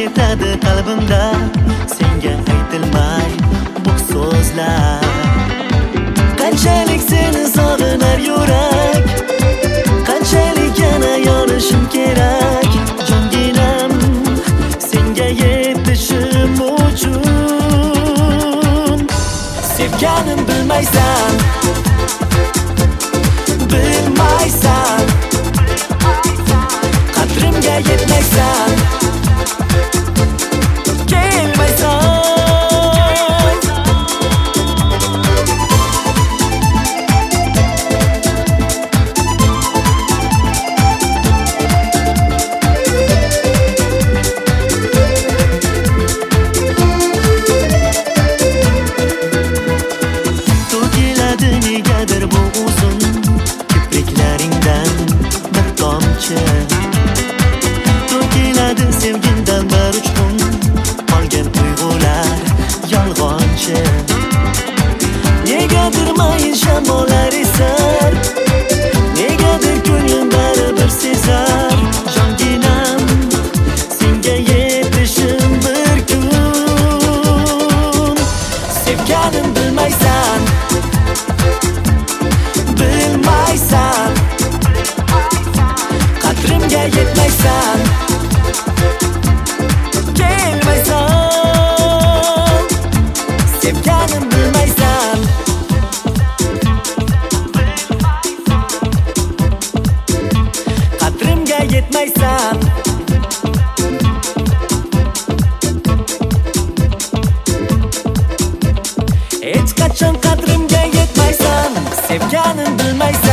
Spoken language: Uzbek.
etadi qalbimda senga aytilmay bu so'zlar. Qanchalik seni sog'inar yurak, qanchalik yana yonishim kerak. Jonginam senga yetishim uchun sevganim bilmaysan, bilmaysan, qadrimga yetmaysan, kelmaysan. To'kiladi negadir bu uzun kipriklaringdan bir tomchi, to'kiladi sevgimdan bir uchqun qolgan tuyg'ular yolg'onchi. Negadir mayin shamollar esar, negadir ko'nglim baribir sezar. Jonginam senga yetishim bir kun, sevganim bilmaysan, bilmaysan, qadrimga yetmaysan, kelmaysan. Sevganim bilmaysan, qadrimga yetmaysan. Hech qachon qadrimga yetmaysan, sevganim bilmaysan.